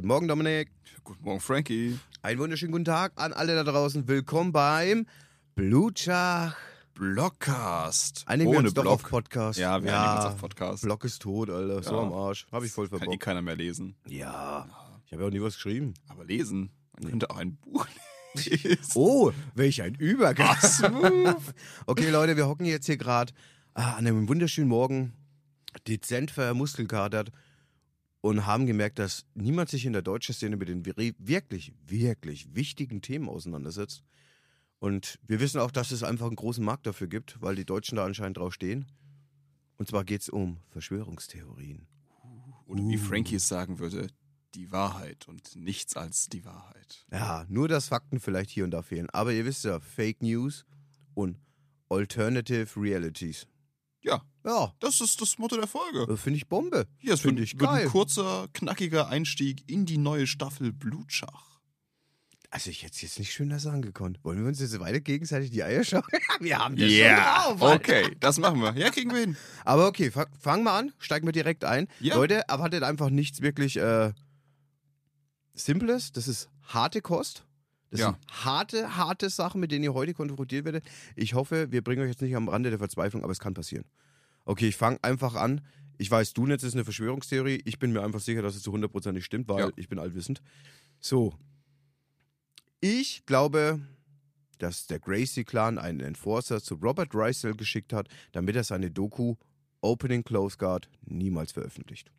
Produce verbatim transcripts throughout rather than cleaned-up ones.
Morgen, Dominik. Guten Morgen, Frankie. Einen wunderschönen guten Tag an alle da draußen. Willkommen beim Blutschach Blockcast. Einigen wir Ohne uns doch Block. auf Podcast. Ja, wir einigen uns auf Podcast. Block ist tot, Alter. So Ja. am Arsch. Hab ich voll Kann eh verbockt. keiner mehr lesen. Ja. Ich habe ja auch nie was geschrieben. Aber lesen, man könnte auch ein Buch lesen. Oh, welch ein Übergang. Ach, smooth. Okay, Leute, wir hocken jetzt hier gerade ah, an einem wunderschönen Morgen, dezent vermuskelkatert und haben gemerkt, dass niemand sich in der deutschen Szene mit den wir- wirklich, wirklich wichtigen Themen auseinandersetzt. Und wir wissen auch, dass es einfach einen großen Markt dafür gibt, weil die Deutschen da anscheinend drauf stehen. Und zwar geht es um Verschwörungstheorien. Oder wie Frankie es sagen würde, die Wahrheit und nichts als die Wahrheit. Ja, nur dass Fakten vielleicht hier und da fehlen. Aber ihr wisst ja, Fake News und Alternative Realities. Ja, Ja, das ist das Motto der Folge. das finde ich Bombe. Hier, es Finde wird, ich wird geil. ein kurzer, knackiger Einstieg in die neue Staffel Blutschach. Also ich hätte es jetzt nicht schöner sagen gekonnt. Wollen wir uns jetzt weiter gegenseitig die Eier schauen? Wir haben das Ja, schon drauf. Alter. okay, das machen wir. Ja, kriegen wir hin. Aber okay, fa- fangen wir an. Steigen wir direkt ein. Ja. Leute, erwartet einfach nichts wirklich äh, Simples. Das ist harte Kost. Das Ja. sind harte, harte Sachen, mit denen ihr heute konfrontiert werdet. Ich hoffe, wir bringen euch jetzt nicht am Rande der Verzweiflung, aber es kann passieren. Okay, ich fange einfach an. Ich weiß, du jetzt ist eine Verschwörungstheorie. Ich bin mir einfach sicher, dass es zu hundert Prozent nicht stimmt, weil Ja. ich bin allwissend. So. Ich glaube, dass der Gracie-Clan einen Enforcer zu Robert Drysdale geschickt hat, damit er seine Doku Opening Close Guard niemals veröffentlicht.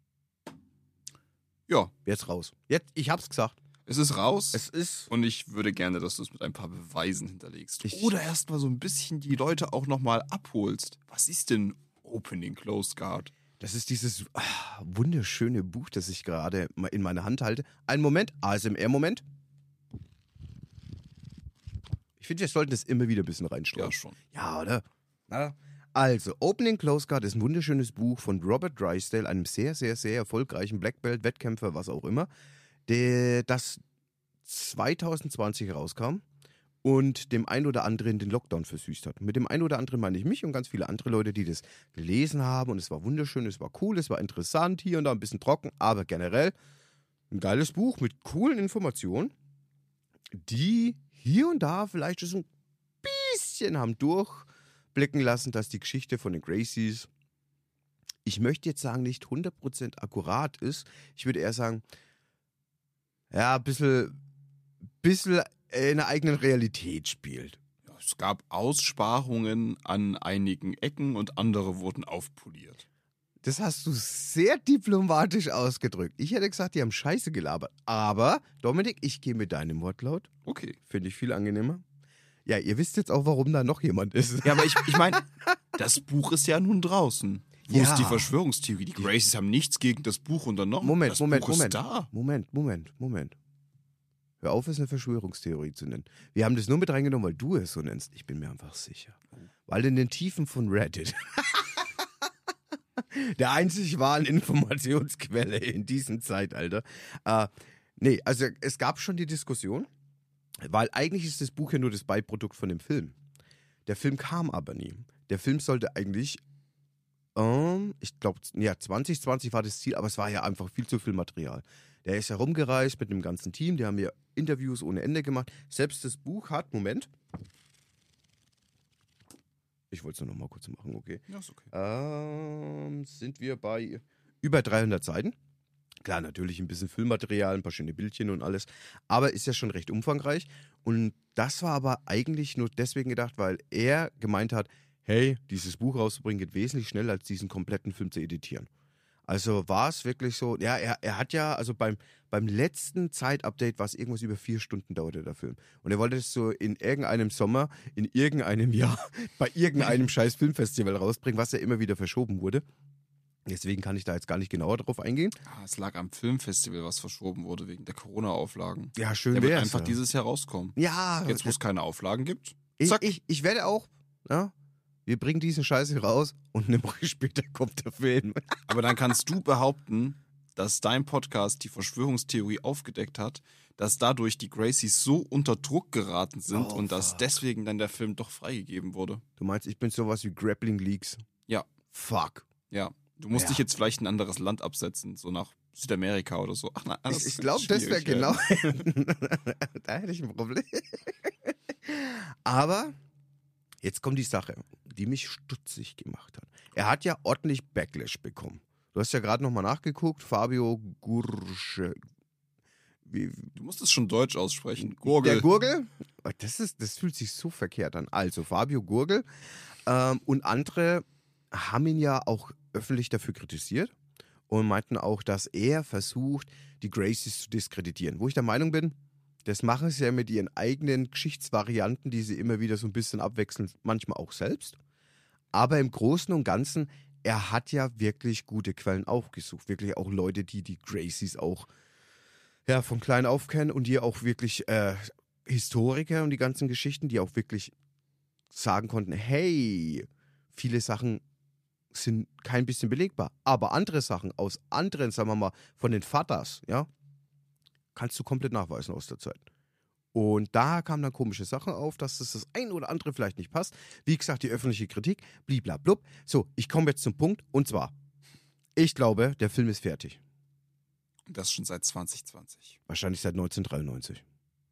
Ja, Jetzt raus. Jetzt, ich hab's gesagt. es ist raus. Es ist. Und ich würde gerne, dass du es mit ein paar Beweisen hinterlegst. Ich- Oder erstmal so ein bisschen die Leute auch nochmal abholst. Was ist denn Opening Close Guard? Das ist dieses ah, wunderschöne Buch, das ich gerade mal in meiner Hand halte. Einen Moment, A S M R-Moment. Ich finde, wir sollten das immer wieder ein bisschen reinstreuen. Ja, schon. Ja, oder? Na? Also, Opening Close Guard ist ein wunderschönes Buch von Robert Drysdale, einem sehr, sehr, sehr erfolgreichen Black Belt, Wettkämpfer, was auch immer, der das zwanzig zwanzig herauskam und dem einen oder anderen den Lockdown versüßt hat. Mit dem einen oder anderen meine ich mich und ganz viele andere Leute, die das gelesen haben und es war wunderschön, es war cool, es war interessant, hier und da ein bisschen trocken, aber generell ein geiles Buch mit coolen Informationen, die hier und da vielleicht so ein bisschen haben durchblicken lassen, dass die Geschichte von den Gracies, ich möchte jetzt sagen, nicht hundert Prozent akkurat ist. Ich würde eher sagen, ja, ein bisschen, bisschen in der eigenen Realität spielt. Ja, es gab Aussparungen an einigen Ecken und andere wurden aufpoliert. Das hast du sehr diplomatisch ausgedrückt. Ich hätte gesagt, die haben Scheiße gelabert. Aber, Dominik, ich gehe mit deinem Wortlaut. Okay. Finde ich viel angenehmer. Ja, ihr wisst jetzt auch, warum da noch jemand ist. Ja, aber ich, ich meine, das Buch ist ja nun draußen. Wo Ja. ist die Verschwörungstheorie? Die Gracies haben nichts gegen das Buch unternommen. Moment, das Moment, Buch Moment. ist da. Moment, Moment, Moment. Hör auf, es eine Verschwörungstheorie zu nennen. Wir haben das nur mit reingenommen, weil du es so nennst. Ich bin mir einfach sicher. Weil in den Tiefen von Reddit der einzig wahren Informationsquelle in diesem Zeitalter. Äh, nee, also es gab schon die Diskussion, weil eigentlich ist das Buch ja nur das Beiprodukt von dem Film. Der Film kam aber nie. Der Film sollte eigentlich, ähm, ich glaube, ja, zwanzig zwanzig war das Ziel, aber es war ja einfach viel zu viel Material. Der ist herumgereist mit dem ganzen Team, die haben ja Interviews ohne Ende gemacht. Selbst das Buch hat, Moment. Ich wollte es nur noch mal kurz machen, okay. Ja, ist okay. Ähm, sind wir bei über dreihundert Seiten. Klar, natürlich ein bisschen Filmmaterial, ein paar schöne Bildchen und alles, aber ist ja schon recht umfangreich. Und das war aber eigentlich nur deswegen gedacht, weil er gemeint hat, hey, dieses Buch rauszubringen geht wesentlich schneller, als diesen kompletten Film zu editieren. Also war es wirklich so, ja, er, er hat ja, also beim, beim letzten Zeitupdate war es irgendwas über vier Stunden dauerte der Film. Und er wollte es so in irgendeinem Sommer, in irgendeinem Jahr, bei irgendeinem scheiß Filmfestival rausbringen, was ja immer wieder verschoben wurde. Deswegen kann ich da jetzt gar nicht genauer drauf eingehen. Ah, es lag am Filmfestival, was verschoben wurde wegen der Corona-Auflagen. Ja, schön Der wird wär's, einfach ja. dieses Jahr rauskommen. Ja, Jetzt, wo es keine Auflagen gibt. ich, Zack. ich, ich werde auch, ja, wir bringen diesen Scheiß hier raus und eine Woche später kommt der Film. Aber dann kannst du behaupten, dass dein Podcast die Verschwörungstheorie aufgedeckt hat, dass dadurch die Gracies so unter Druck geraten sind Oh, und dass fuck. deswegen dann der Film doch freigegeben wurde. Du meinst, ich bin sowas wie Grappling Leaks? Ja. Fuck. Ja. Du musst Ja. dich jetzt vielleicht in ein anderes Land absetzen, so nach Südamerika oder so. Ach nein, Ich, ich glaube, das wäre genau. Da hätte ich ein Problem. Aber jetzt kommt die Sache, die mich stutzig gemacht hat. Er hat ja ordentlich Backlash bekommen. Du hast ja gerade nochmal nachgeguckt. Fabio Gursche. Wie, Du musst es schon deutsch aussprechen. Gurgel. Der Gurgel? Das, ist, das fühlt sich so verkehrt an. Also Fabio Gurgel ähm, und andere haben ihn ja auch öffentlich dafür kritisiert und meinten auch, dass er versucht, die Gracies zu diskreditieren. Wo ich der Meinung bin, das machen sie ja mit ihren eigenen Geschichtsvarianten, die sie immer wieder so ein bisschen abwechseln, manchmal auch selbst. Aber im Großen und Ganzen, er hat ja wirklich gute Quellen aufgesucht. Wirklich auch Leute, die die Gracies auch ja, von klein auf kennen und die auch wirklich äh, Historiker und die ganzen Geschichten, die auch wirklich sagen konnten, hey, viele Sachen sind kein bisschen belegbar, aber andere Sachen aus anderen, sagen wir mal, von den Vaters, ja, kannst du komplett nachweisen aus der Zeit. Und da kamen dann komische Sachen auf, dass das das ein oder andere vielleicht nicht passt. Wie gesagt, die öffentliche Kritik, bliblablub. So, ich komme jetzt zum Punkt und zwar, ich glaube, der Film ist fertig. Und das schon seit zwanzig zwanzig. Wahrscheinlich seit neunzehnhundertdreiundneunzig.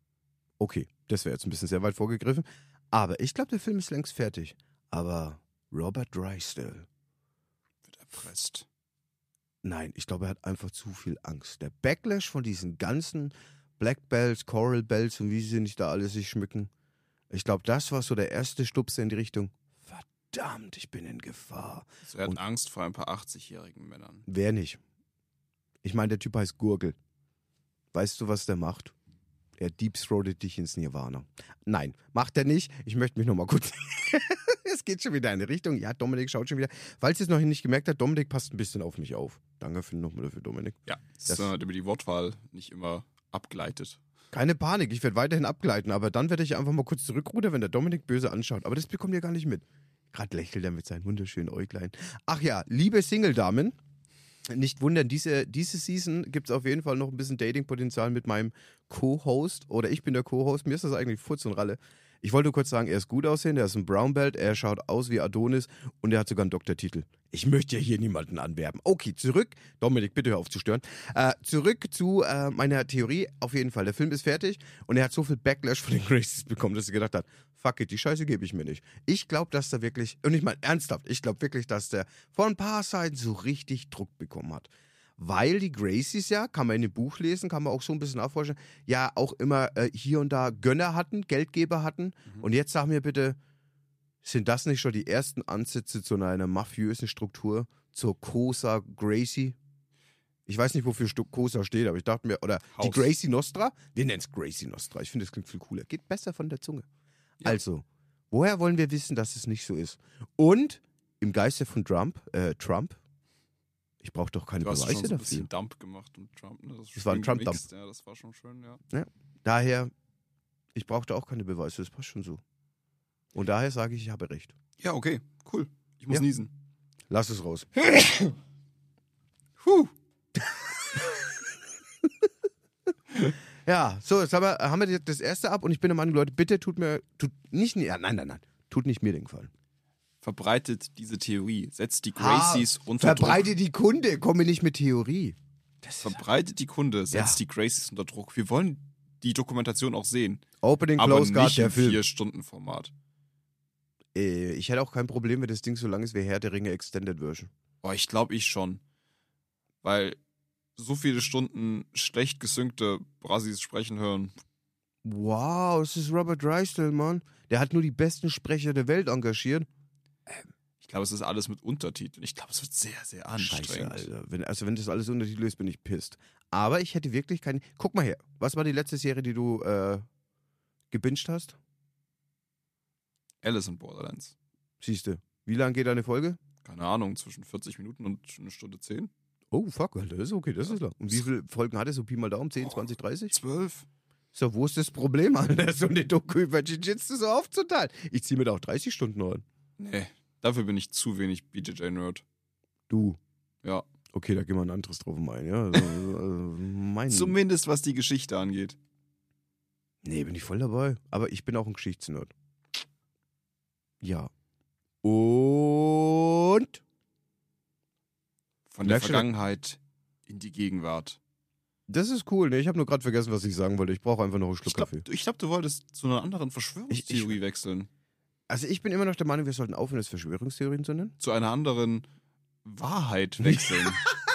Okay, das wäre jetzt ein bisschen sehr weit vorgegriffen. Aber ich glaube, der Film ist längst fertig. Aber Robert Drysdale. Wird erpresst. Nein, ich glaube, er hat einfach zu viel Angst. Der Backlash von diesen ganzen Black Belts, Coral Belts und wie sie nicht da alle sich schmücken. Ich glaube, das war so der erste Stupser in die Richtung. Verdammt, ich bin in Gefahr. Also er hat Und Angst vor ein paar achtzigjährigen Männern. wer nicht? Ich meine, der Typ heißt Gurgel. Weißt du, was der macht? Er deepthroatet dich ins Nirvana. Nein, macht er nicht. Ich möchte mich noch mal kurz... Es geht schon wieder in eine Richtung. Ja, Dominik schaut schon wieder. Falls ihr es noch nicht gemerkt habt, Dominik passt ein bisschen auf mich auf. Danke für nochmal dafür, Dominik. Ja, das Das- ist äh, über die Wortwahl nicht immer abgleitet. Keine Panik, ich werde weiterhin abgleiten, aber dann werde ich einfach mal kurz zurückrudern, wenn der Dominik böse anschaut. Aber das bekommt ihr gar nicht mit. Gerade lächelt er mit seinen wunderschönen Äuglein. Ach ja, liebe Single-Damen, nicht wundern, diese, diese Season gibt es auf jeden Fall noch ein bisschen Dating-Potenzial mit meinem Co-Host. Oder ich bin der Co-Host. Mir ist das eigentlich Futz und Ralle. Ich wollte nur kurz sagen, er ist gut aussehen, er ist ein Brown Belt, er schaut aus wie Adonis und er hat sogar einen Doktortitel. Ich möchte ja hier niemanden anwerben. Okay, zurück. Dominik, bitte hör auf zu stören. Äh, zurück zu äh, meiner Theorie. Auf jeden Fall, der Film ist fertig und er hat so viel Backlash von den Gracies bekommen, dass er gedacht hat, fuck it, die Scheiße gebe ich mir nicht. Ich glaube, dass der wirklich, und ich meine ernsthaft, ich glaube wirklich, dass der vor ein paar Seiten so richtig Druck bekommen hat. Weil die Gracies ja, kann man in dem Buch lesen, kann man auch so ein bisschen nachforschen, ja auch immer äh, hier und da Gönner hatten, Geldgeber hatten. Mhm. Und jetzt sag mir bitte, sind das nicht schon die ersten Ansätze zu einer mafiösen Struktur, zur Cosa Gracie? Ich weiß nicht, wofür Stu- Cosa steht, aber ich dachte mir, oder die Haus. Gracie Nostra? Wir nennen es Gracie Nostra. Ich finde, das klingt viel cooler. Geht besser von der Zunge. Ja. Also, woher wollen wir wissen, dass es nicht so ist? Und im Geiste von Trump, äh, Trump, ich brauche doch keine Du hast Beweise schon so ein dafür. bisschen Dump gemacht und Trump. Ne? Das, Das war ein schön Trump-Dump. gemixt. Ja, das war schon schön, ja. Daher, ich brauchte auch keine Beweise, das passt schon so. Und daher sage ich, ich habe recht. Ja, okay, cool. Ich muss Ja. niesen. Lass es raus. Puh. Ja, so, jetzt haben wir, haben wir das erste ab und ich bin der Meinung, Leute, bitte tut mir, tut nicht, ja, nein, nein, nein, tut nicht mir den Gefallen. Verbreitet diese Theorie. Setzt die Gracies unter Verbreite die Kunde, komme nicht mit Theorie. Das Druck. Verbreitet die Kunde, setzt Ja. die Gracies unter Druck. Wir wollen die Dokumentation auch sehen. Opening Aber Close Guard, nicht der im Film. vier Stunden Format. Äh, ich hätte auch kein Problem, wenn das Ding so lang ist wie Herr der Ringe Extended Version. Boah, ich glaube ich schon. Weil so viele Stunden schlecht gesynkte Brasis sprechen hören. Wow, das ist Robert Drysdale, Mann. Der hat nur die besten Sprecher der Welt engagiert. Ich glaube, es ist alles mit Untertiteln. Ich glaube, es wird sehr, sehr anstrengend. Scheiße, Alter. Wenn, also wenn das alles Untertitel ist, bin ich pisst. Aber ich hätte wirklich keine... Guck mal her. Was war die letzte Serie, die du äh, gebinged hast? Alice in Borderlands. Siehste. Wie lang geht eine Folge? Keine Ahnung, zwischen vierzig Minuten und eine Stunde zehn. Oh, fuck, Alter. Das ist okay, das ist lang. Und wie viele Folgen hat es? So Pi mal Daumen? zehn, zwanzig, dreißig? Zwölf. So, wo ist das Problem, Alter? So eine Doku über Jiu-Jitsu so aufzuteilen. Ich ziehe mir da auch dreißig Stunden rein. Nee, dafür bin ich zu wenig B J J-Nerd. Du. Ja. Okay, da gehen wir ein anderes drauf ein, ja. Also, also, mein... Zumindest was die Geschichte angeht. Nee, bin ich voll dabei. Aber ich bin auch ein Geschichtsnerd. Ja. Und... Von der Merkst du- Vergangenheit in die Gegenwart. Das ist cool, ne? Ich habe nur gerade vergessen, was ich sagen wollte. Ich brauche einfach noch einen Schluck Ich glaube, Kaffee. ich glaub, du wolltest zu einer anderen Verschwörungstheorie Ich- ich- wechseln. Also ich bin immer noch der Meinung, wir sollten aufhören, das Verschwörungstheorien zu nennen. Zu einer anderen Wahrheit wechseln.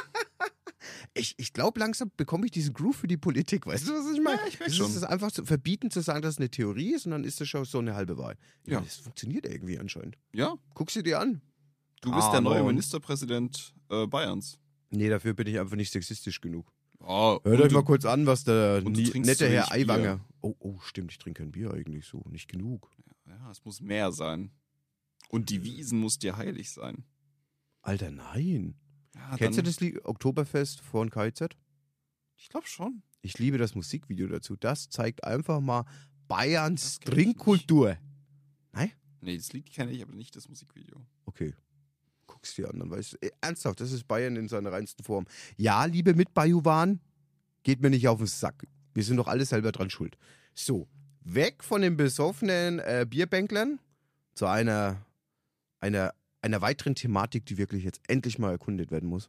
Ich, ich glaube, langsam bekomme ich diesen Groove für die Politik. Weißt du, was ich meine? Ja, ich merk Es schon. ist es einfach zu verbieten, zu sagen, dass es eine Theorie ist und dann ist das schon so eine halbe Wahrheit. Ja. Das funktioniert irgendwie anscheinend. Ja, Guck sie dir an. du bist Ah, der neue no. Ministerpräsident äh, Bayerns. Nee, dafür bin ich einfach nicht sexistisch genug. Oh, Hört und euch du- mal kurz an, was der und du nie, trinkst nette zu Herr wenig Bier. Aiwanger. Oh, oh, stimmt, ich trinke kein Bier eigentlich so. Nicht genug. Ja, es muss mehr sein. Und die Wiesen muss dir heilig sein. Alter, nein. Ja, Kennst du dann- das Lied Oktoberfest von K I Z? Ich glaube schon. Ich liebe das Musikvideo dazu. Das zeigt einfach mal Bayerns Das kenn ich Trinkkultur. Nee, das Lied kenne ich, aber nicht das Musikvideo. Okay. Guck's dir an, dann weißt du. Äh, ernsthaft, das ist Bayern in seiner reinsten Form. Ja, liebe Mitbajuwan, geht mir nicht auf den Sack. Wir sind doch alle selber dran schuld. So, weg von den besoffenen äh, Bierbänklern zu einer, einer, einer weiteren Thematik, die wirklich jetzt endlich mal erkundet werden muss.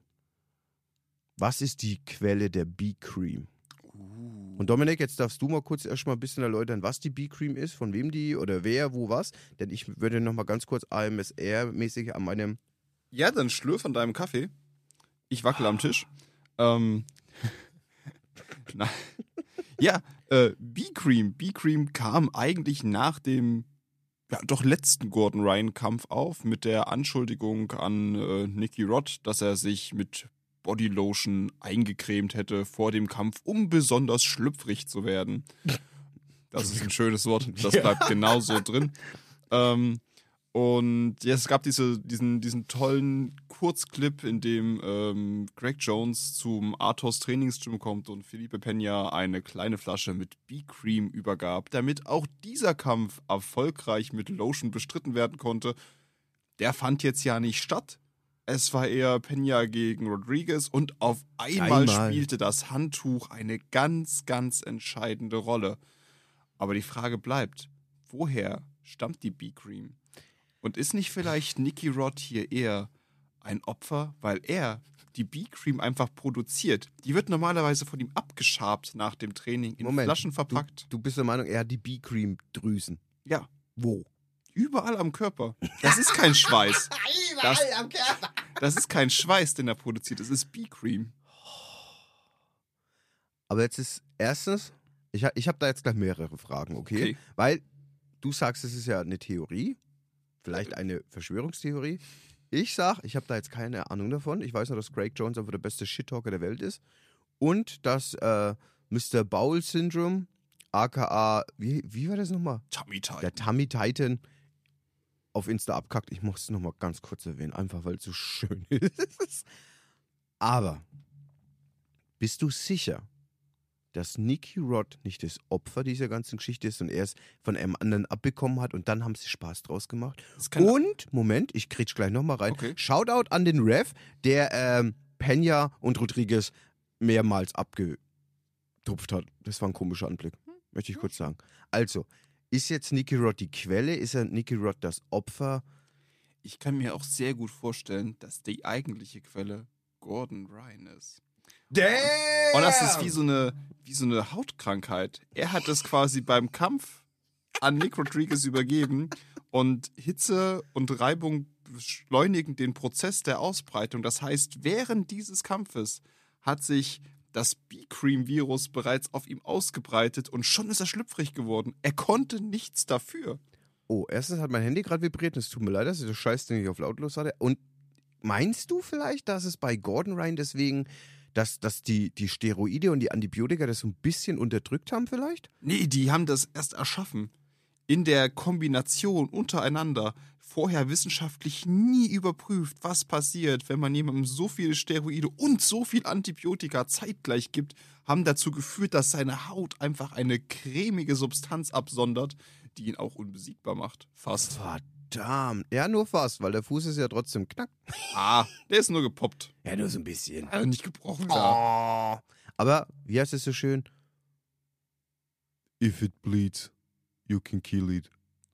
Was ist die Quelle der B-Cream? Uh. Und Dominik, jetzt darfst du mal kurz erstmal ein bisschen erläutern, was die B-Cream ist, von wem die oder wer, wo, was. Denn ich würde noch mal ganz kurz A M S R-mäßig an meinem... Ja, dann schlürf an deinem Kaffee. Ich wackel am Tisch. Ähm. Na, ja, äh, B-Cream. B-Cream kam eigentlich nach dem ja, doch letzten Gordon Ryan-Kampf auf mit der Anschuldigung an äh, Nicky Rod, dass er sich mit Bodylotion eingecremt hätte vor dem Kampf, um besonders schlüpfrig zu werden. Das ist ein schönes Wort. Das bleibt genauso drin. Ähm, und ja, es gab diese, diesen, diesen tollen Kurzclip, in dem ähm, Greg Jones zum Athos Trainingsgym kommt und Felipe Peña eine kleine Flasche mit B-Cream übergab, damit auch dieser Kampf erfolgreich mit Lotion bestritten werden konnte. Der fand jetzt ja nicht statt. Es war eher Peña gegen Rodriguez und auf einmal, Einmal. spielte das Handtuch eine ganz, ganz entscheidende Rolle. Aber die Frage bleibt, woher stammt die B-Cream? Und ist nicht vielleicht Nicky Rod hier eher ein Opfer, weil er die B-Cream einfach produziert? Die wird normalerweise von ihm abgeschabt nach dem Training, in Moment, Flaschen verpackt. Du bist der Meinung, er hat die B-Cream-Drüsen. Ja, Wo? überall am Körper. Das ist kein Schweiß. Das, das ist kein Schweiß, den er produziert. Das ist B-Cream. Aber jetzt ist erstens, ich, ha- ich habe da jetzt gleich mehrere Fragen, okay? Okay. Weil du sagst, es ist ja eine Theorie, vielleicht eine Verschwörungstheorie. Ich sag, ich habe da jetzt keine Ahnung davon. Ich weiß nur, dass Greg Jones einfach der beste Shit-Talker der Welt ist. Und dass äh, Mister Bowel-Syndrom, aka, wie, wie war das nochmal? Tummy Titan. Der Tummy Titan auf Insta abkackt. Ich muss es nochmal ganz kurz erwähnen, einfach weil es so schön ist. Aber bist du sicher, dass Nicky Rod nicht das Opfer dieser ganzen Geschichte ist und er es von einem anderen abbekommen hat und dann haben sie Spaß draus gemacht? Das kann- Und, Moment, ich kretsch gleich nochmal rein. Okay. Shoutout an den Ref, der ähm, Peña und Rodriguez mehrmals abgetupft hat. Das war ein komischer Anblick, möchte ich kurz sagen. Also, ist jetzt Nicky Rod die Quelle? Ist er Nicky Rod das Opfer? Ich kann mir auch sehr gut vorstellen, dass die eigentliche Quelle Gordon Ryan ist. Damn! Und das ist wie so eine, wie so eine Hautkrankheit. Er hat es quasi beim Kampf an Nick Rodriguez übergeben und Hitze und Reibung beschleunigen den Prozess der Ausbreitung. Das heißt, während dieses Kampfes hat sich das B-Cream-Virus bereits auf ihm ausgebreitet und schon ist er schlüpfrig geworden. Er konnte nichts dafür. Oh, erstens hat mein Handy gerade vibriert. Es tut mir leid, dass ich das Scheißding nicht auf lautlos hatte. Und meinst du vielleicht, dass es bei Gordon Ryan deswegen, dass, dass die, die Steroide und die Antibiotika das so ein bisschen unterdrückt haben vielleicht? Nee, die haben das erst erschaffen. In der Kombination untereinander. Vorher wissenschaftlich nie überprüft, was passiert, wenn man jemandem so viele Steroide und so viel Antibiotika zeitgleich gibt, haben dazu geführt, dass seine Haut einfach eine cremige Substanz absondert, die ihn auch unbesiegbar macht. Fast. Verdammt. Ja, nur fast, weil der Fuß ist ja trotzdem knack. Ah, der ist nur gepoppt. Ja, nur so ein bisschen. Also nicht gebrochen, klar. Oh. Aber, wie heißt es so schön? If it bleeds, you can kill it.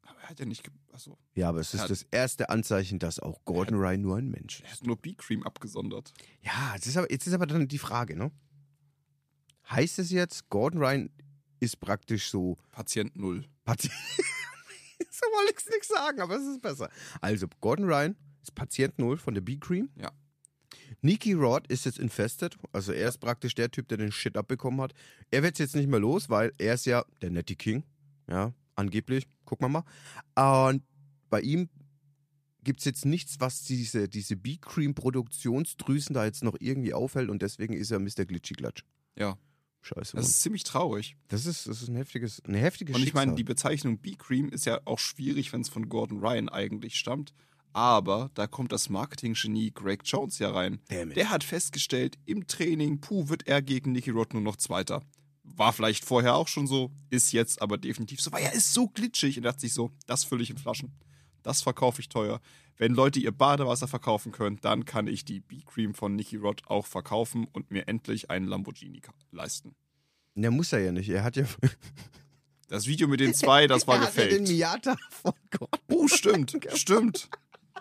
Aber er hat ja nicht. Ge- Achso. Ja, aber es ist Ja. das erste Anzeichen, dass auch Gordon Ryan nur ein Mensch Er ist. hat nur B-Cream abgesondert. Ja, jetzt ist, aber, jetzt ist aber dann die Frage, ne? Heißt es jetzt, Gordon Ryan ist praktisch so Patient null. Patient. So wollte ich nichts sagen, aber es ist besser. Also, Gordon Ryan ist Patient Null von der B-Cream. Ja. Nicky Rod ist jetzt infested. Also, er ist praktisch der Typ, der den Shit abbekommen hat. Er wird jetzt nicht mehr los, weil er ist ja der Nettie King. Ja, angeblich. Gucken wir mal. Und bei ihm gibt es jetzt nichts, was diese, diese B-Cream-Produktionsdrüsen da jetzt noch irgendwie aufhält. Und deswegen ist er Mister Glitchy-Glatsch. Ja. Scheiße. Das Mann. ist ziemlich traurig. Das ist, das ist ein heftiges, eine heftige Und ich meine, Schicksal. die Bezeichnung B-Cream ist ja auch schwierig, wenn es von Gordon Ryan eigentlich stammt. Aber da kommt das Marketing-Genie Greg Jones ja rein. Damn it. Der hat festgestellt, im Training, puh, wird er gegen Nicky Rod nur noch Zweiter. War vielleicht vorher auch schon so, ist jetzt aber definitiv so, weil er ist so glitschig. Und er dachte sich so, das fülle ich in Flaschen. Das verkaufe ich teuer. Wenn Leute ihr Badewasser verkaufen können, dann kann ich die B-Cream von Nicky Rod auch verkaufen und mir endlich einen Lamborghini ka- leisten. Der muss er ja nicht. Er hat ja, Das Video mit den zwei, das war er hat ja den gefaked. Miata von Gordon. Oh, stimmt, stimmt.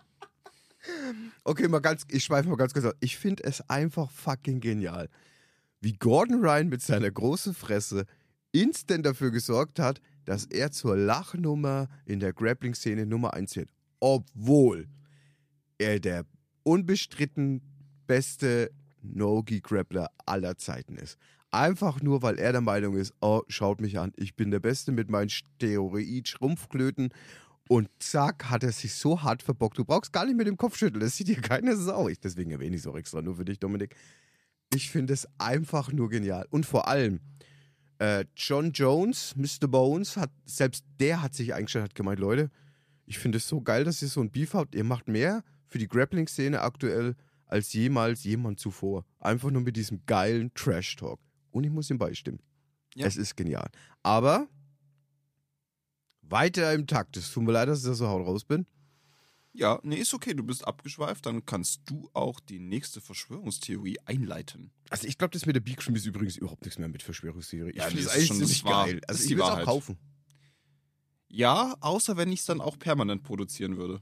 Okay, mal ganz, ich schweife mal ganz kurz auf. Ich finde es einfach fucking genial, wie Gordon Ryan mit seiner großen Fresse instant dafür gesorgt hat, dass er zur Lachnummer in der Grappling-Szene Nummer eins wird. Obwohl er der unbestritten beste No-Gi-Grappler aller Zeiten ist. Einfach nur, weil er der Meinung ist, oh, schaut mich an, ich bin der Beste mit meinen Steroid-Schrumpfklöten. Und zack, hat er sich so hart verbockt. Du brauchst gar nicht mit dem Kopf schütteln, das sieht dir keine Sau. Ich, deswegen erwähne ich es auch extra nur für dich, Dominik. Ich finde es einfach nur genial. Und vor allem, äh, John Jones, Mister Bones, hat, selbst der hat sich eingestellt, hat gemeint, Leute, ich finde es so geil, dass ihr so ein Beef habt. Ihr macht mehr für die Grappling-Szene aktuell als jemals jemand zuvor. Einfach nur mit diesem geilen Trash-Talk. Und ich muss ihm beistimmen. Ja. Es ist genial. Aber weiter im Takt. Es tut mir leid, dass ich da so haut raus bin. Ja, nee, ist okay, du bist abgeschweift, dann kannst du auch die nächste Verschwörungstheorie einleiten. Also ich glaube, das mit der B-Cream ist übrigens überhaupt nichts mehr mit Verschwörungstheorie. Ja, Ich finde nee, das ist eigentlich schon- ziemlich das war- geil. das Also ist ich die will es auch Wahrheit. kaufen. Ja, außer wenn ich es dann auch permanent produzieren würde.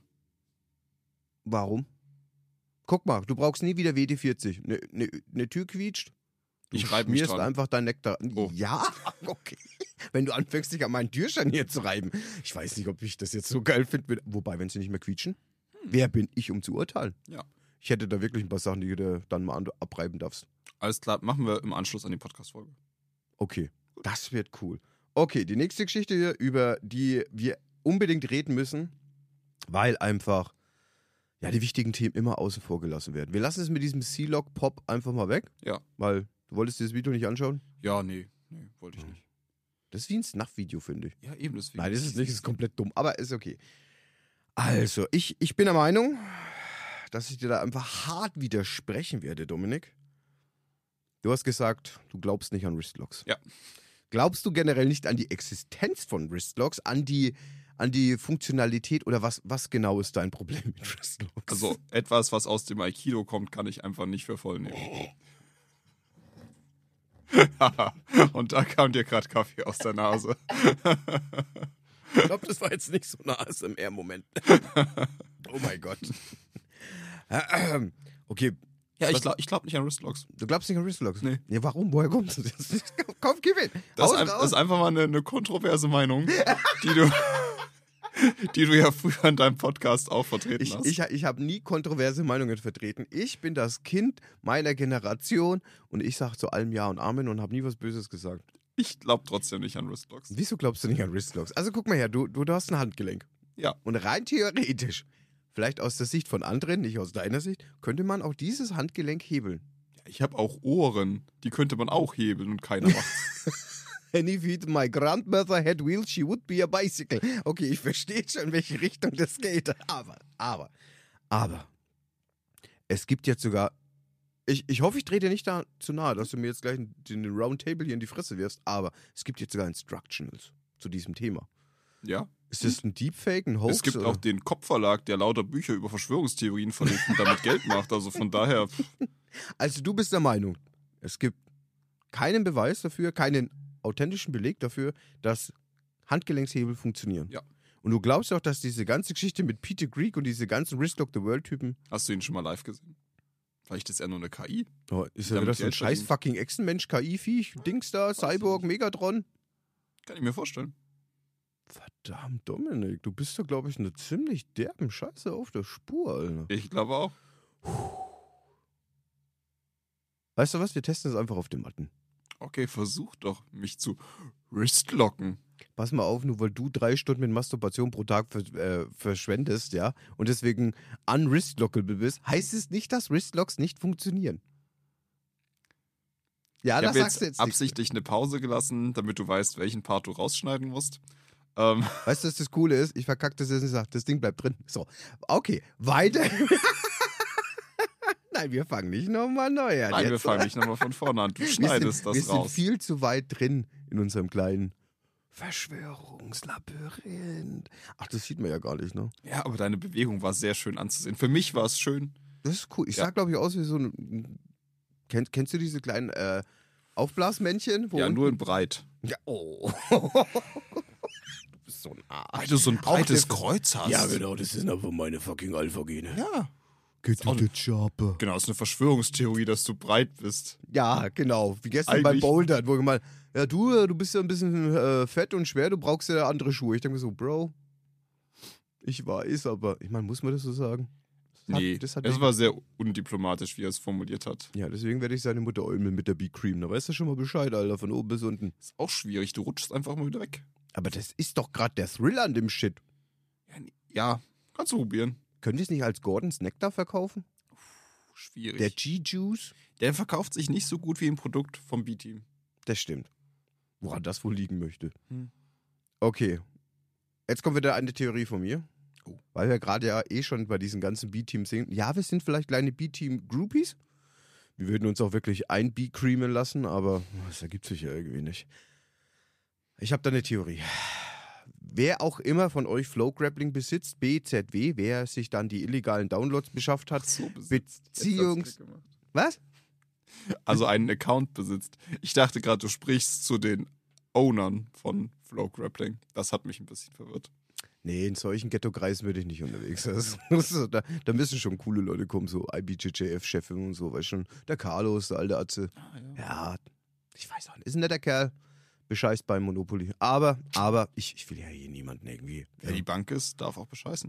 Warum? Guck mal, du brauchst nie wieder W D vierzig. Eine ne, ne Tür quietscht. Du Ich reibe mich schmierst dran. einfach dein Nektar. Oh. Ja, okay. Wenn du anfängst, dich an meinen Türscharnier zu reiben. Ich weiß nicht, ob ich das jetzt so geil finde. Wobei, wenn sie nicht mehr quietschen, wer bin ich, um zu urteilen? Ja. Ich hätte da wirklich ein paar Sachen, die du dann mal an- abreiben darfst. Alles klar, machen wir im Anschluss an die Podcast-Folge. Okay, das wird cool. Okay, die nächste Geschichte hier, über die wir unbedingt reden müssen, weil einfach ja, die wichtigen Themen immer außen vor gelassen werden. Wir lassen es mit diesem C-Log-Pop einfach mal weg, Ja. weil du wolltest dir das Video nicht anschauen. Ja, nee, nee, wollte ich nicht. Das ist wie ein Snuff-Video, finde ich. Ja, eben deswegen. Nein, das ist nicht, das ist komplett dumm, aber ist okay. Also, ich, ich bin der Meinung, dass ich dir da einfach hart widersprechen werde, Dominik. Du hast gesagt, du glaubst nicht an Wristlocks. Ja. Glaubst du generell nicht an die Existenz von Wristlocks, an die, an die Funktionalität oder was, was genau ist dein Problem mit Wristlocks? Also etwas, was aus dem Aikido kommt, kann ich einfach nicht für voll nehmen. Und da kam dir gerade Kaffee aus der Nase. ich glaube, das war jetzt nicht so ein A S M R-Moment. Oh mein Gott. Okay, Ja, ich Was- glaube ich glaub nicht an Wristlocks. du glaubst nicht an Wristlocks? Nee. Ja, warum? Woher kommt das? Komm, gib ihn. Das, Haus ist ein- raus. das ist einfach mal eine, eine kontroverse Meinung, die du, die du ja früher in deinem Podcast auch vertreten Ich, hast. ich, ich habe nie kontroverse Meinungen vertreten. Ich bin das Kind meiner Generation und ich sage zu allem Ja und Amen und habe nie was Böses gesagt. Ich glaube trotzdem nicht an Wristlocks. Wieso glaubst du nicht an Wristlocks? Also guck mal her, du, du, du hast ein Handgelenk. Ja. Und rein theoretisch, vielleicht aus der Sicht von anderen, nicht aus deiner Sicht, könnte man auch dieses Handgelenk hebeln. Ich habe auch Ohren, die könnte man auch hebeln und keiner macht's. And if it, my grandmother had wheels, she would be a bicycle. Okay, ich verstehe schon, in welche Richtung das geht. Aber, aber, aber, es gibt jetzt sogar, ich, ich hoffe, ich drehe dir nicht da zu nahe, dass du mir jetzt gleich den Roundtable hier in die Fresse wirfst, aber es gibt jetzt sogar Instructionals zu diesem Thema. Ja. Ist das ein Deepfake, ein Hoax? Es gibt oder? auch den Kopfverlag, der lauter Bücher über Verschwörungstheorien verlegt und damit Geld macht. Also von daher, pff, Also du bist der Meinung, es gibt keinen Beweis dafür, keinen authentischen Beleg dafür, dass Handgelenkshebel funktionieren. Ja. Und du glaubst doch, dass diese ganze Geschichte mit Peter Greek und diese ganzen Risklock the World-Typen. Hast du ihn schon mal live gesehen? Vielleicht ist er nur eine K I. Oh, ist Die er wieder damit so ein Geld scheiß verdient. fucking Echsenmensch, K I-Viech, Dings da, Weiß ich Cyborg, nicht. Megatron? Kann ich mir vorstellen. Verdammt, Dominik, du bist doch, glaube ich, eine ziemlich derben Scheiße auf der Spur, Alter. Ich glaube auch. Weißt du was, wir testen es einfach auf den Matten. Okay, versuch doch, mich zu wristlocken. Pass mal auf, nur weil du drei Stunden mit Masturbation pro Tag ver äh, verschwendest, ja, und deswegen unwristlockable bist, heißt es nicht, dass Wristlocks nicht funktionieren. Ja, Ich das habe sagst jetzt, du jetzt nicht. absichtlich eine Pause gelassen, damit du weißt, welchen Part du rausschneiden musst. Ähm, Weißt du, was das Coole ist? Ich verkacke das jetzt nicht, sag, das Ding bleibt drin. So, okay, weiter. Nein, wir fangen nicht nochmal neu an. nein, wir jetzt. fangen nicht nochmal von vorne an. Du Wir schneidest sind, wir das raus. sind viel zu weit drin in unserem kleinen Verschwörungslabyrinth. Ach, das sieht man ja gar nicht, ne? Ja, aber deine Bewegung war sehr schön anzusehen. Für mich war es schön. Das ist cool. Ich Ja. sah, glaube ich, aus wie so ein. Kenn, kennst du diese kleinen äh, Aufblasmännchen? wo Ja, unten- nur in breit. Ja, oh. Du bist so ein Arsch. Weil du so ein Auch breites der- Kreuz hast. Ja, genau, das sind aber meine fucking Alpha-Gene. Ja. Geht auch die Schape. Genau, es ist eine Verschwörungstheorie, dass du breit bist. Ja, genau. Wie gestern beim Eigentlich- Bouldern, wo ich mal, ja, du, äh, du bist ja ein bisschen äh, fett und schwer, du brauchst ja andere Schuhe. Ich denke mir so, Bro, ich weiß, aber ich meine, muss man das so sagen? Das hat- Nee, das hat es war sehr undiplomatisch, wie er es formuliert hat. ja, deswegen werde ich seine Mutter äumeln mit der B-Cream. Da weißt du schon mal Bescheid, Alter, von oben bis unten. Ist auch schwierig, du rutschst einfach mal wieder weg. Aber das ist doch gerade der Thrill an dem Shit. Ja, nee. ja, kannst du probieren. Könnt ihr es nicht als Gordons Nectar verkaufen? Schwierig. Der Der, G-Juice? verkauft sich nicht so gut wie ein Produkt vom B-Team. Das stimmt. Woran das wohl liegen möchte. Hm. Okay. Jetzt kommt wieder eine Theorie von mir. Oh. Weil wir gerade ja eh schon bei diesen ganzen B-Teams sind. Ja, wir sind vielleicht kleine B-Team-Groupies. Wir würden uns auch wirklich ein B-creamen lassen, aber das ergibt sich ja irgendwie nicht. Ich habe da eine Theorie. Wer auch immer von euch Flow Grappling besitzt, B Z W, wer sich dann die illegalen Downloads beschafft hat, So besitzt. Beziehungs... Jetzt hat's Klick gemacht. Was? Also einen Account besitzt. Ich dachte gerade, du sprichst zu den Ownern von Flow Grappling. Das hat mich ein bisschen verwirrt. Nee, in solchen Ghetto-Kreisen würde ich nicht unterwegs sein. Das ist- da, da müssen schon coole Leute kommen, so I B J J F-Chefin und so, weißt du schon. Der Carlos, der alte Atze. Ah, ja. Ja, ich weiß auch nicht. Ist ein netter Kerl. Bescheißt beim Monopoly. Aber, aber, ich, ich will ja hier niemanden irgendwie. Wer die Bank ist, darf auch bescheißen.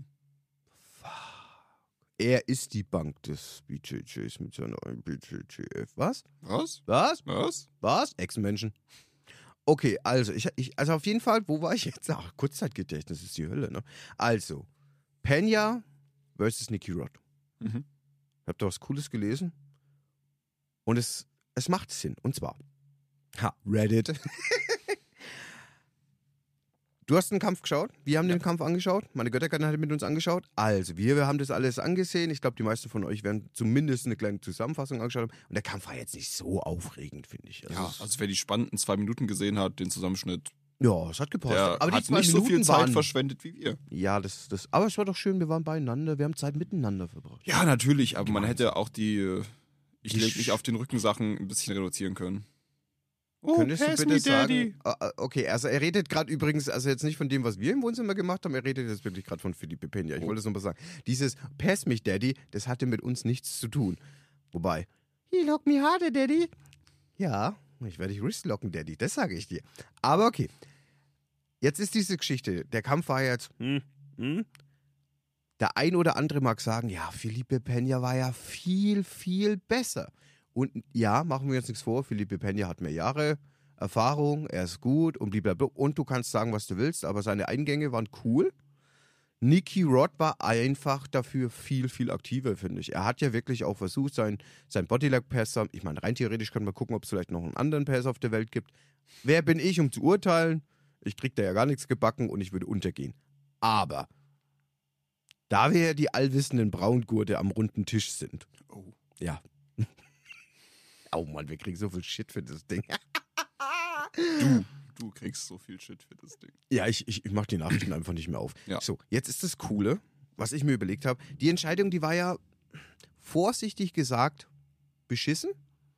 Er ist die Bank des B J Js mit seiner I B J J F. Was? Was? Was? Was? Was? Echsenmenschen. Okay, also, ich, ich, also auf jeden Fall, wo war ich jetzt? Ach, Kurzzeitgedächtnis ist die Hölle, ne? Also, Pena versus Nicky Rod. Mhm. Habt ihr was Cooles gelesen? Und es, es macht Sinn. Und zwar, ha, Reddit. Du hast den Kampf geschaut. Wir haben den Kampf angeschaut. Meine Göttergattin hat mit uns angeschaut. Also, wir, wir haben das alles angesehen. Ich glaube, die meisten von euch werden zumindest eine kleine Zusammenfassung angeschaut haben. Und der Kampf war jetzt nicht so aufregend, finde ich. Ja, es- also wer die spannenden zwei Minuten gesehen hat, den Zusammenschnitt, ja, es hat gepasst. der aber die hat zwei nicht so viel Minuten Zeit waren, verschwendet wie wir. Ja, das, das, aber es war doch schön, wir waren beieinander, wir haben Zeit miteinander verbracht. Ja, natürlich, aber man hätte auch die äh, Ich Die leg Sch- mich auf den Rücken Sachen ein bisschen reduzieren können. Oh, Könntest du pass bitte me, sagen, Daddy. Ah, ah, okay, also er redet gerade übrigens, also jetzt nicht von dem, was wir im Wohnzimmer gemacht haben, er redet jetzt wirklich gerade von Felipe Peña. Ich Oh. wollte es nochmal sagen. Dieses Pass mich, Daddy, das hatte mit uns nichts zu tun. Wobei, he lock me harder, Daddy. Ja, ich werde dich wristlocken, Daddy, das sage ich dir. Aber okay, jetzt ist diese Geschichte, der Kampf war jetzt, hm, hm. Der ein oder andere mag sagen, ja, Felipe Peña war ja viel, viel besser. Und ja, machen wir uns nichts vor, Felipe Peña hat mehr Jahre Erfahrung, er ist gut und blablabla. Und du kannst sagen, was du willst, aber seine Eingänge waren cool. Nicky Rod war einfach dafür viel, viel aktiver, finde ich. Er hat ja wirklich auch versucht, sein, sein Bodylock-Pass, ich meine, rein theoretisch können wir gucken, ob es vielleicht noch einen anderen Pass auf der Welt gibt. Wer bin ich, um zu urteilen? Ich krieg da ja gar nichts gebacken und ich würde untergehen. Aber da wir ja die allwissenden Braungurte am runden Tisch sind, Oh. ja. Oh Mann, wir kriegen so viel Shit für das Ding. Du, du kriegst so viel Shit für das Ding. Ja, ich, ich, ich mache die Nachrichten einfach nicht mehr auf. Ja. So, jetzt ist das Coole, was ich mir überlegt habe. Die Entscheidung, die war ja vorsichtig gesagt beschissen.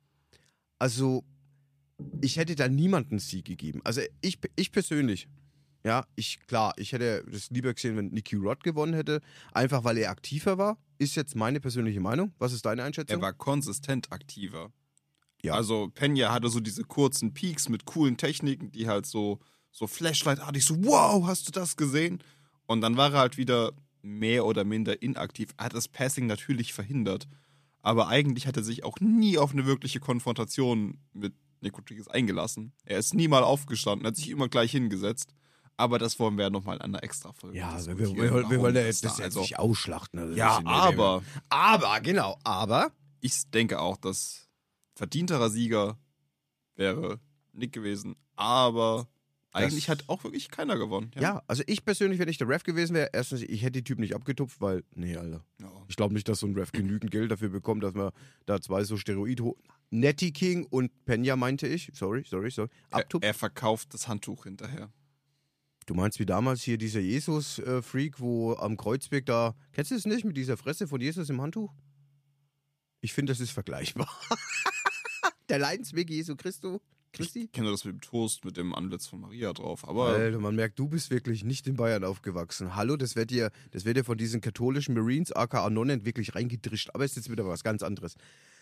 Also, ich hätte da niemanden Sieg gegeben. Also, ich, ich persönlich Ja, ich, klar, ich hätte das lieber gesehen, wenn Nicky Rod gewonnen hätte, einfach weil er aktiver war. Ist jetzt meine persönliche Meinung. Was ist deine Einschätzung? Er war konsistent aktiver. Ja. Also Peña hatte so diese kurzen Peaks mit coolen Techniken, die halt so, so Flashlight-artig so, wow, hast du das gesehen? Und dann war er halt wieder mehr oder minder inaktiv. Er hat das Passing natürlich verhindert. Aber eigentlich hat er sich auch nie auf eine wirkliche Konfrontation mit Nick Rodriguez eingelassen. Er ist nie mal aufgestanden, hat sich immer gleich hingesetzt. Aber das wollen wir ja nochmal in einer Extra-Folge Ja, wir, diskutieren, wir, wir, wir wollen ja warum jetzt das da- jetzt also, nicht ausschlachten. Also Ja, das sind aber Aber, genau, aber. ich denke auch, dass verdienterer Sieger wäre Nick gewesen. Aber eigentlich Das- hat auch wirklich keiner gewonnen. Ja, also ich persönlich, wenn ich der Ref gewesen wäre, erstens, ich hätte die Typen nicht abgetupft, weil, nee, Alter. Ja. Ich glaube nicht, dass so ein Ref genügend Geld dafür bekommt, dass man da zwei so Steroid Netty King und Peña, meinte ich, sorry, sorry, sorry, Er, abtupft. er verkauft das Handtuch hinterher. Du meinst wie damals hier dieser Jesus-Freak, wo am Kreuzberg da, kennst du es nicht, mit dieser Fresse von Jesus im Handtuch? Ich finde, das ist vergleichbar. Der Leidensweg Jesu Christo, Christi. Ich kenne das mit dem Toast mit dem Antlitz von Maria drauf. Aber Alter, man merkt, du bist wirklich nicht in Bayern aufgewachsen. Hallo, das wird dir, das wird dir von diesen katholischen Marines, aka Nonnen, wirklich reingedrischt. Aber es ist jetzt wieder was ganz anderes.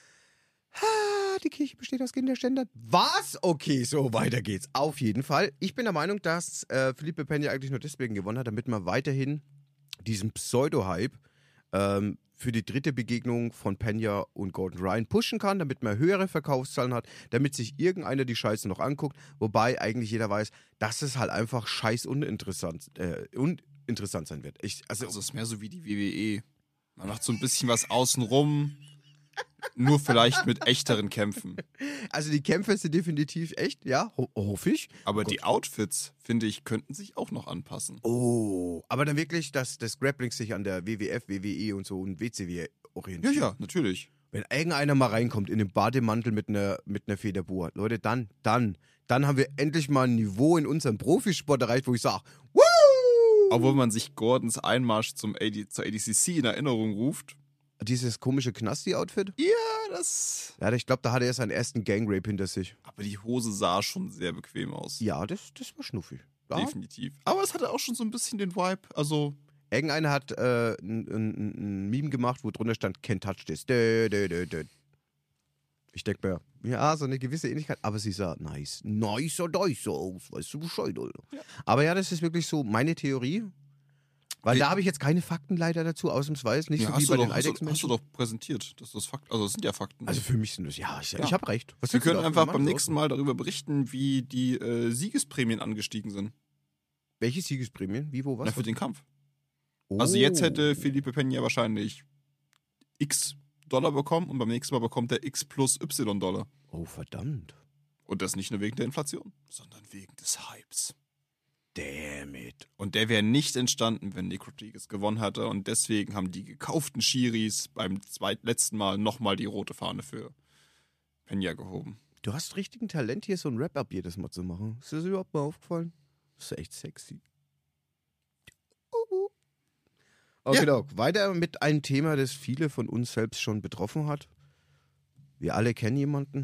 Ah, die Kirche besteht aus Kinderständern. Was? Okay, so, weiter geht's. Auf jeden Fall. Ich bin der Meinung, dass äh, Felipe Peña eigentlich nur deswegen gewonnen hat, damit man weiterhin diesen Pseudo-Hype ähm, für die dritte Begegnung von Peña und Gordon Ryan pushen kann, damit man höhere Verkaufszahlen hat, damit sich irgendeiner die Scheiße noch anguckt, wobei eigentlich jeder weiß, dass es halt einfach scheiß uninteressant, äh, uninteressant sein wird. Ich, also, also es ist mehr so wie die W W E. Man macht so ein bisschen was außenrum, nur vielleicht mit echteren Kämpfen. also die Kämpfe sind definitiv echt, ja, ho hoffe ich. Aber die Outfits, finde ich, könnten sich auch noch anpassen. Oh, aber dann wirklich, dass das Grappling sich an der W W F, W W E und so und W C W Ja, orientiert. ja, natürlich. Wenn irgendeiner mal reinkommt in den Bademantel mit einer, mit einer Federboa, Leute, dann, dann, dann haben wir endlich mal ein Niveau in unserem Profisport erreicht, wo ich sage, Woo! Obwohl man sich Gordons Einmarsch zum A D, zur A D C C in Erinnerung ruft. Dieses komische Knasti-Outfit? Ja, das... Ja, ich glaube, da hatte er seinen ersten Gangrape hinter sich. Aber die Hose sah schon sehr bequem aus. Ja, das, das war schnuffig. Ja. Definitiv. Aber es hatte auch schon so ein bisschen den Vibe. Also, Irgendeiner hat äh, ein, ein, ein Meme gemacht, wo drunter stand, can't touch this. Dö, dö, dö, dö. Ich denke mir, ja, so eine gewisse Ähnlichkeit, aber sie sah nice. Nicer, nicer aus, weißt du Bescheid, Alter. Ja. Aber ja, das ist wirklich so meine Theorie. Weil Nee. da habe ich jetzt keine Fakten leider dazu, ausnahmsweise. Nicht ja, so wie hast, bei du den doch, hast, du, hast Eidechsenmenschen. du doch präsentiert. Das, ist Fakt, also das sind ja Fakten. Also für mich sind das, ja, ich, Ja. ich habe recht. Was Wir willst du können da einfach machen? beim nächsten Mal darüber berichten, wie die äh, Siegesprämien angestiegen sind. Welche Siegesprämien? Wie, wo, was? Na, für den Kampf. Oh. Also jetzt hätte Felipe Peña wahrscheinlich x Dollar bekommen und beim nächsten Mal bekommt er x plus y Dollar. Oh, verdammt. Und das nicht nur wegen der Inflation, sondern wegen des Hypes. Damn it. Und der wäre nicht entstanden, wenn Nick Rodriguez gewonnen hatte. Und deswegen haben die gekauften Schiris beim zweitletzten Mal nochmal die rote Fahne für Peña gehoben. Du hast richtigen Talent, hier so ein Wrap-Up jedes Mal zu machen. Ist das überhaupt mal aufgefallen? Das ist echt sexy. Okay, Ja. Doc. Weiter mit einem Thema, das viele von uns selbst schon betroffen hat. Wir alle kennen jemanden.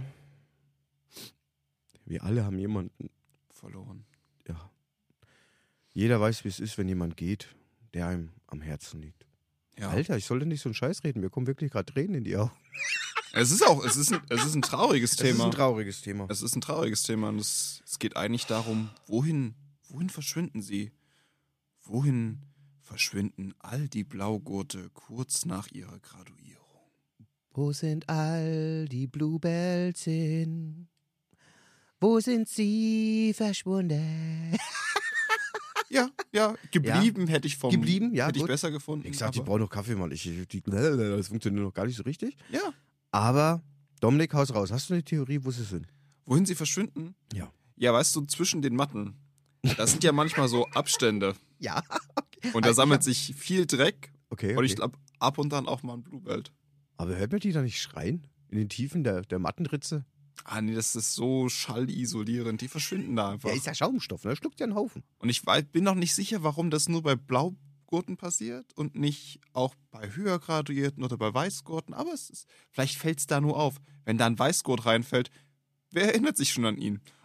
Wir alle haben jemanden. Verloren. Ja. Jeder weiß, wie es ist, wenn jemand geht, der einem am Herzen liegt. Ja. Alter, ich sollte nicht so einen Scheiß reden. Mir kommen wirklich gerade Tränen in die Augen. Es ist auch, es ist ein, es ist ein trauriges Das ist Thema. ein trauriges Thema. Es ist ein trauriges Thema und es, es geht eigentlich darum, wohin, wohin verschwinden sie? Wohin verschwinden all die Blaugurte kurz nach ihrer Graduierung? Wo sind all die Bluebells hin? Wo sind sie verschwunden? Ja, ja, geblieben hätte ich vom Geblieben, ja, hätte ich gut. besser gefunden. Ich sag, ich aber- brauche noch Kaffee, Mann. Ich, die, das funktioniert noch gar nicht so richtig. ja, Aber, Dominik, haus raus. Hast du eine Theorie, wo sie sind? wohin sie verschwinden? Ja. Ja, weißt du, zwischen den Matten, das sind ja manchmal so Abstände Ja. und da Ich sammelt hab- sich viel Dreck Okay, und ich okay. glaube ab und an auch mal ein Bluebelt. Aber hört man die da nicht schreien? In den Tiefen der, der Mattenritze? Ah nee, das ist so schallisolierend, die verschwinden da einfach. Ja, ist ja Schaumstoff, ne? Schluckt ja einen Haufen. Und ich wei- bin noch nicht sicher, warum das nur bei Blaugurten passiert und nicht auch bei höhergraduierten oder bei Weißgurten. Aber es ist, vielleicht fällt es da nur auf. Wenn da ein Weißgurt reinfällt, wer erinnert sich schon an ihn?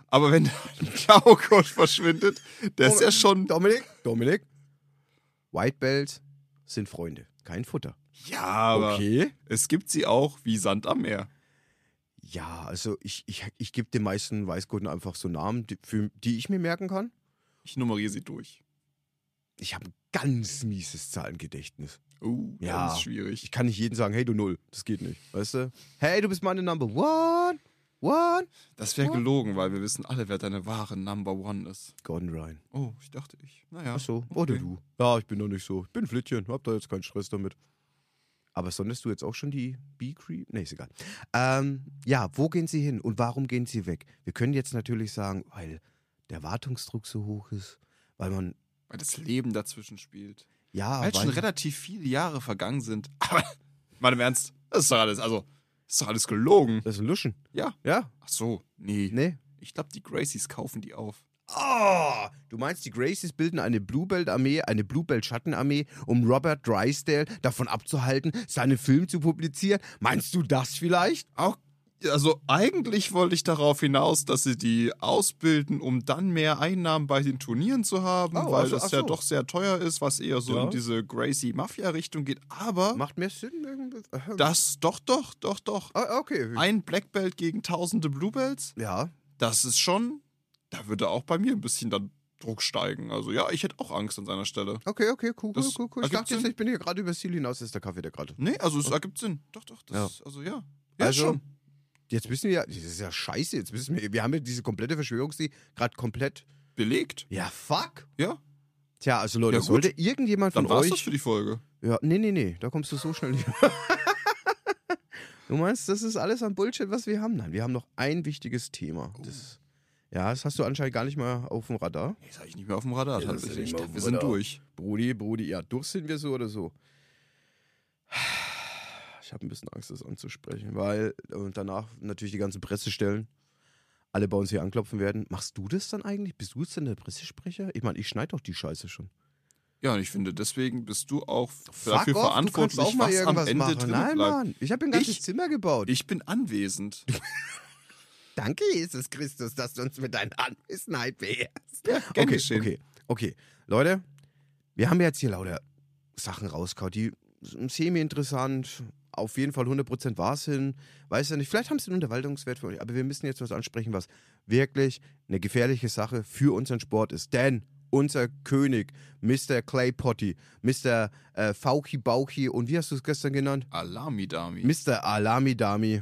Aber wenn der K O-Code verschwindet, der ist ja schon... Dominik, Dominik, White Belts sind Freunde, kein Futter. Ja, aber Okay. es gibt sie auch wie Sand am Meer. Ja, also ich, ich, ich gebe den meisten Weißgurten einfach so Namen, die, für, die ich mir merken kann. Ich nummeriere sie durch. Ich habe ein ganz mieses Zahlengedächtnis. Oh, Ja. das ist schwierig. Ich kann nicht jedem sagen, hey du Null, das geht nicht, weißt du? Hey, du bist meine Number One, One. Das wäre What? gelogen, weil wir wissen alle, wer deine wahre Number One ist. Gordon Ryan. Oh, ich dachte ich. Naja. Ach so, okay. oder du. Ja, ich bin doch nicht so. Ich bin Flittchen, hab da jetzt keinen Stress damit. Aber sonderst du jetzt auch schon die B-Creep? Nee, ist egal. Ähm, ja, wo gehen sie hin und warum gehen sie weg? Wir können jetzt natürlich sagen, weil der Wartungsdruck so hoch ist, weil man, Weil das Leben dazwischen spielt. ja, Weil schon weil, relativ viele Jahre vergangen sind. Aber, mal im Ernst, das ist doch alles, also, das ist doch alles gelogen. das ist ein Luschen. Ja. Ja, Ach so, nee. nee. Ich glaube, die Gracies kaufen die auf. Oh, du meinst, die Gracies bilden eine Bluebelt-Armee, eine Bluebelt-Schattenarmee, um Robert Drysdale davon abzuhalten, seinen Film zu publizieren? Meinst du das vielleicht? Auch, also eigentlich wollte ich darauf hinaus, dass sie die ausbilden, um dann mehr Einnahmen bei den Turnieren zu haben, Oh, weil ach so, das ach ja so. doch sehr teuer ist, was eher so Ja. in diese Gracie-Mafia-Richtung geht. Aber Macht mehr Sinn? irgendwie? das, doch, doch, doch, doch. Ah, okay. Ein Black Belt gegen tausende Blue Belts, Ja, das ist schon, da würde auch bei mir ein bisschen dann Druck steigen. Also ja, ich hätte auch Angst an seiner Stelle. okay, okay, cool, cool, Das cool, cool. Ich ergibt dachte jetzt, Sinn. ich bin hier gerade über das Ziel hinaus, das ist der Kaffee, der gerade. Nee, also es ergibt Sinn. Doch, doch, das Ja. ist, also ja. Ja, Also, schon. Jetzt wissen wir ja, das ist ja scheiße, jetzt wissen wir, wir haben ja diese komplette Verschwörungstheorie gerade komplett. Belegt. Ja, fuck. Ja, Tja, also Leute, Ja, gut. sollte irgendjemand dann von war's euch. das für die Folge. Ja, nee, nee, nee, da kommst du so schnell nicht. Du meinst, das ist alles an Bullshit, was wir haben? Nein, wir haben noch ein wichtiges Thema. Das, ja, das hast du anscheinend gar nicht mal auf dem Radar. Nee, das habe ich nicht mehr auf dem Radar. Ja, das ist tatsächlich. nicht mehr auf dem Wir sind Radar. durch. Brudi, Brudi, ja, durch sind wir so oder so. Ich habe ein bisschen Angst, das anzusprechen, weil und danach natürlich die ganzen Pressestellen alle bei uns hier anklopfen werden. Machst du das dann eigentlich? Bist du jetzt denn der Pressesprecher? Ich meine, ich schneide doch die Scheiße schon. Ja, und ich finde, deswegen bist du auch Fuck dafür off, verantwortlich, du kannst auch mal was am irgendwas Ende machen. drin Nein, bleibt. Mann, ich habe ein ganzes Ich- Zimmer gebaut. Ich bin anwesend. Danke, Jesus Christus, dass du uns mit deiner Anwesenheit beehrst. gern okay, geschehen. okay, okay. Leute, wir haben jetzt hier lauter Sachen rausgehauen, die semi-interessant, auf jeden Fall hundert Prozent wahr sind. Weiß ja nicht, vielleicht haben sie einen Unterhaltungswert für euch, aber wir müssen jetzt was ansprechen, was wirklich eine gefährliche Sache für unseren Sport ist. Denn unser König, Mister Clay Potty, Mister Äh, Fauki Bauchi und wie hast du es gestern genannt? Alamidami. Mister Alami Dami,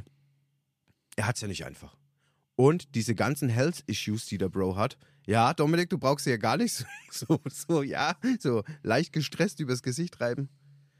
er hat's ja nicht einfach. Und diese ganzen Health-Issues, die der Bro hat, ja, Dominik, du brauchst sie ja gar nicht so, so, so, ja, so leicht gestresst übers Gesicht reiben.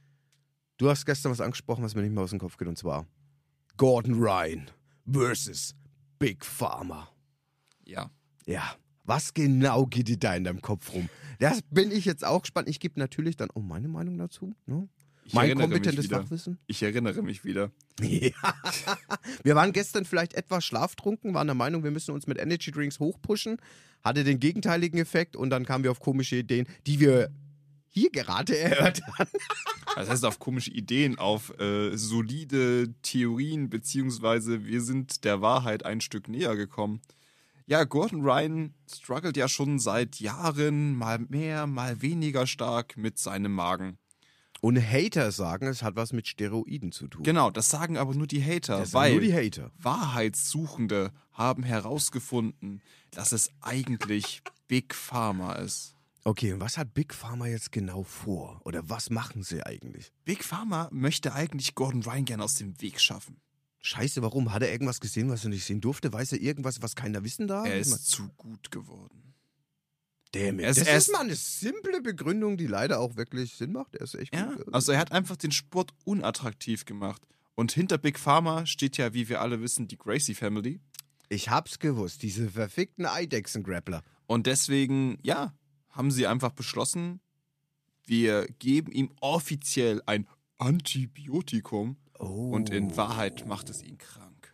Du hast gestern was angesprochen, was mir nicht mehr aus dem Kopf geht, und zwar Gordon Ryan versus Big Pharma. Ja. Ja, was genau geht dir da in deinem Kopf rum? Das bin ich jetzt auch gespannt. Ich gebe natürlich dann auch meine Meinung dazu. Ne? Ich Mein erinnere mich kompetentes wieder. Fachwissen. Ich erinnere mich wieder. Ja. Wir waren gestern vielleicht etwas schlaftrunken, waren der Meinung, wir müssen uns mit Energy Drinks hochpushen, hatte den gegenteiligen Effekt und dann kamen wir auf komische Ideen, die wir hier gerade erhört haben. Das heißt auf komische Ideen, auf äh, solide Theorien, beziehungsweise wir sind der Wahrheit ein Stück näher gekommen. Ja, Gordon Ryan struggelt ja schon seit Jahren, mal mehr, mal weniger stark mit seinem Magen. Und Hater sagen, es hat was mit Steroiden zu tun. Genau, das sagen aber nur die Hater, Das sind weil nur die Hater. Wahrheitssuchende haben herausgefunden, dass es eigentlich Big Pharma ist. Okay, und was hat Big Pharma jetzt genau vor? Oder was machen sie eigentlich? Big Pharma möchte eigentlich Gordon Ryan gerne aus dem Weg schaffen. Scheiße, warum? Hat er irgendwas gesehen, was er nicht sehen durfte? Weiß er irgendwas, was keiner wissen darf? Er Ich mein, ist zu gut geworden. damn it. er ist- Das er ist ist- mal eine simple Begründung, die leider auch wirklich Sinn macht. Er ist echt Ja, gut. also er hat einfach den Sport unattraktiv gemacht. Und hinter Big Pharma steht ja, wie wir alle wissen, die Gracie Family. Ich hab's gewusst, diese verfickten Eidechsen-Grappler. Und deswegen, ja, haben sie einfach beschlossen, wir geben ihm offiziell ein Antibiotikum Oh. und in Wahrheit macht es ihn krank.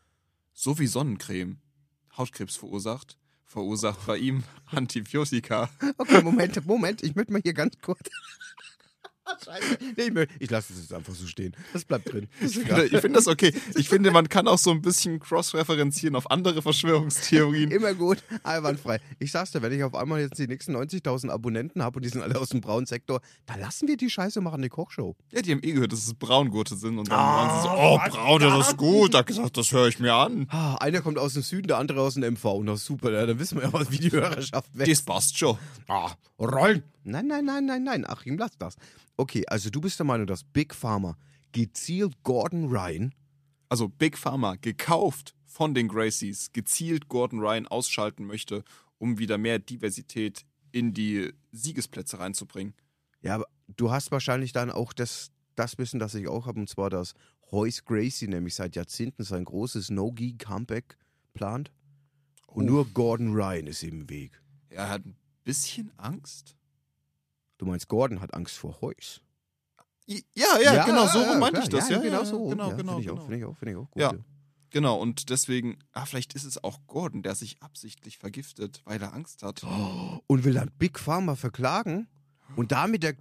So wie Sonnencreme Hautkrebs verursacht, verursacht bei ihm Antibiotika. Okay, Moment, Moment, ich möchte mal hier ganz kurz. Scheiße. Nee, ich mö- ich lasse es jetzt einfach so stehen. Das bleibt drin. Das ist Ich egal. finde, ich finde das okay. Ich finde, man kann auch so ein bisschen cross-referenzieren auf andere Verschwörungstheorien. Immer gut, einwandfrei. Ich sag's dir, wenn ich auf einmal jetzt die nächsten neunzigtausend Abonnenten habe und die sind alle aus dem braunen Sektor, dann lassen wir die Scheiße machen, die Kochshow. Ja, die haben eh gehört, dass es Braungurte sind. Und dann Ah, waren sie so, oh, was? Braune, das ist gut. Da hab ich gesagt, das höre ich mir an. Ah, einer kommt aus dem Süden, der andere aus dem M V. Na super, ja, dann wissen wir ja, was wie die Hörerschaft wächst. Das passt schon. Ah, rollen. Nein, nein, nein, nein, nein. Achim, lass das. Okay, also du bist der Meinung, dass Big Pharma gezielt Gordon Ryan. Also Big Pharma, gekauft von den Gracies, gezielt Gordon Ryan ausschalten möchte, um wieder mehr Diversität in die Siegesplätze reinzubringen. Ja, aber du hast wahrscheinlich dann auch das, das Wissen, das ich auch habe, und zwar, dass Royce Gracie nämlich seit Jahrzehnten sein großes No-Gi-Comeback plant. Und Oh. nur Gordon Ryan ist im Weg. Er hat ein bisschen Angst. Du meinst, Gordon hat Angst vor Royce? Ja, ja, genau, so rum meinte klar. ich das. Ja, genau ja, so. Genau, ja, genau, Finde ich, genau. auch, find ich auch, finde ich auch gut. Ja. Genau, und deswegen, ah, vielleicht ist es auch Gordon, der sich absichtlich vergiftet, weil er Angst hat. Und will dann Big Pharma verklagen und damit der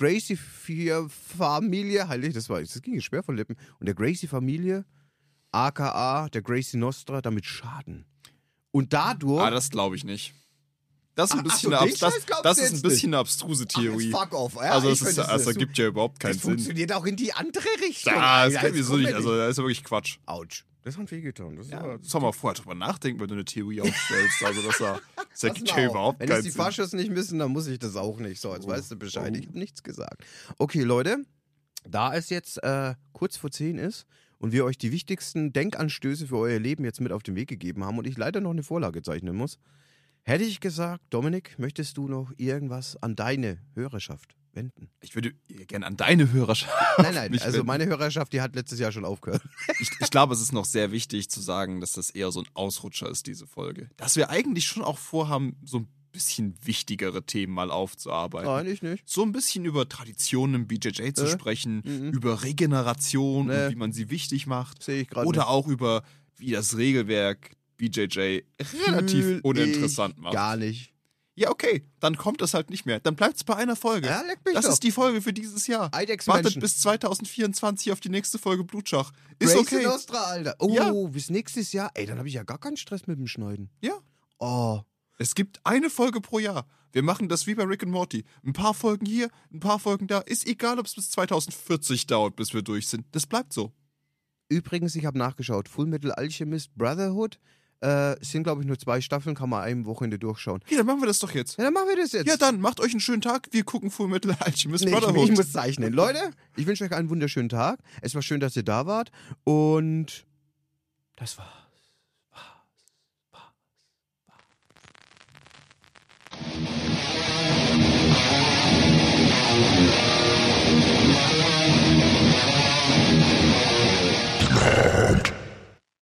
Gracie-Familie, heilig, das war, das ging jetzt schwer von Lippen, und der Gracie-Familie, aka der Gracie Nostra, damit schaden. Und dadurch... Ah, das glaube ich nicht. Das ist ein Ach, ach bisschen, so, eine, den abs- das, Scheiß glaubst das du ist ein jetzt bisschen eine abstruse Theorie. Ach, fuck off. Ja, also ich es ist, find, also das ergibt ja überhaupt keinen das Sinn. funktioniert auch in die andere Richtung. Ja, das Alter, kann jetzt wieso komm nicht. mir Also das ist ja wirklich Quatsch. Autsch. Das hat wehgetan. Das ist Ja, aber- soll man vorher drüber nachdenken, wenn du eine Theorie aufstellst. Also das, ja- das ergibt Pass ja mal auf. überhaupt Wenn keinen es die Sinn. Faschos nicht müssen, dann muss ich das auch nicht. So, jetzt Oh. weißt du Bescheid. Oh. Ich habe nichts gesagt. Okay, Leute, da es jetzt äh, kurz vor zehn ist und wir euch die wichtigsten Denkanstöße für euer Leben jetzt mit auf den Weg gegeben haben und ich leider noch eine Vorlage zeichnen muss, hätte ich gesagt, Dominik, möchtest du noch irgendwas an deine Hörerschaft wenden? Ich würde gerne an deine Hörerschaft. Nein, nein, mich also wenden. meine Hörerschaft, die hat letztes Jahr schon aufgehört. Ich, ich glaube, es ist noch sehr wichtig zu sagen, dass das eher so ein Ausrutscher ist, diese Folge. Dass wir eigentlich schon auch vorhaben, so ein bisschen wichtigere Themen mal aufzuarbeiten. Nein, ich nicht. So ein bisschen über Traditionen im B J J zu Äh, sprechen, mhm. über Regeneration Nee. und wie man sie wichtig macht. Sehe ich gerade Oder nicht. auch über, wie das Regelwerk B J J relativ Fühl uninteressant ich macht. Gar nicht. Ja, okay, dann kommt das halt nicht mehr. Dann bleibt es bei einer Folge. Ja, leck mich das doch. ist die Folge für dieses Jahr. Wartet Eidechsenmenschen. bis zwanzig vierundzwanzig auf die nächste Folge Blutschach. Ist Gracie okay. Nostra, Alter. Oh, Ja. bis nächstes Jahr. Ey, dann habe ich ja gar keinen Stress mit dem Schneiden. Ja. Oh. Es gibt eine Folge pro Jahr. Wir machen das wie bei Rick and Morty. Ein paar Folgen hier, ein paar Folgen da. Ist egal, ob es bis zwanzig vierzig dauert, bis wir durch sind. Das bleibt so. Übrigens, ich habe nachgeschaut. Full Metal Alchemist Brotherhood äh, sind, glaube ich, nur zwei Staffeln, kann man einem Wochenende durchschauen. Hier, dann machen wir das doch jetzt. Ja, dann machen wir das jetzt. Ja, dann macht euch einen schönen Tag. Wir gucken Full Metal Alchemist Nee, ich, Brotherhood. ich muss zeichnen. Leute, ich wünsche euch einen wunderschönen Tag. Es war schön, dass ihr da wart. Und das war